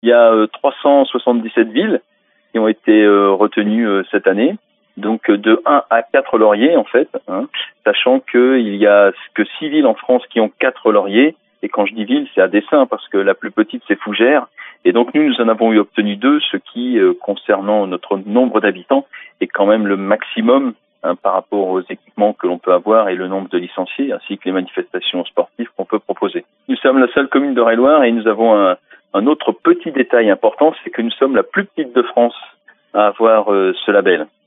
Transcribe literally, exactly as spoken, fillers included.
Il y a euh, trois cent soixante-dix-sept villes qui ont été euh, retenues euh, cette année. Donc euh, de un à quatre lauriers en fait, hein, sachant qu'il y a que six villes en France qui ont quatre lauriers. Et quand je dis ville, c'est à dessein parce que la plus petite c'est Fougères. Et donc nous, nous en avons eu obtenu deux, ce qui, euh, concernant notre nombre d'habitants, est quand même le maximum hein, par rapport aux équipements que l'on peut avoir et le nombre de licenciés, ainsi que les manifestations sportives qu'on peut proposer. Nous sommes la seule commune d'Eure-et-Loir et nous avons un, un autre petit détail important, c'est que nous sommes la plus petite de France à avoir euh, ce label.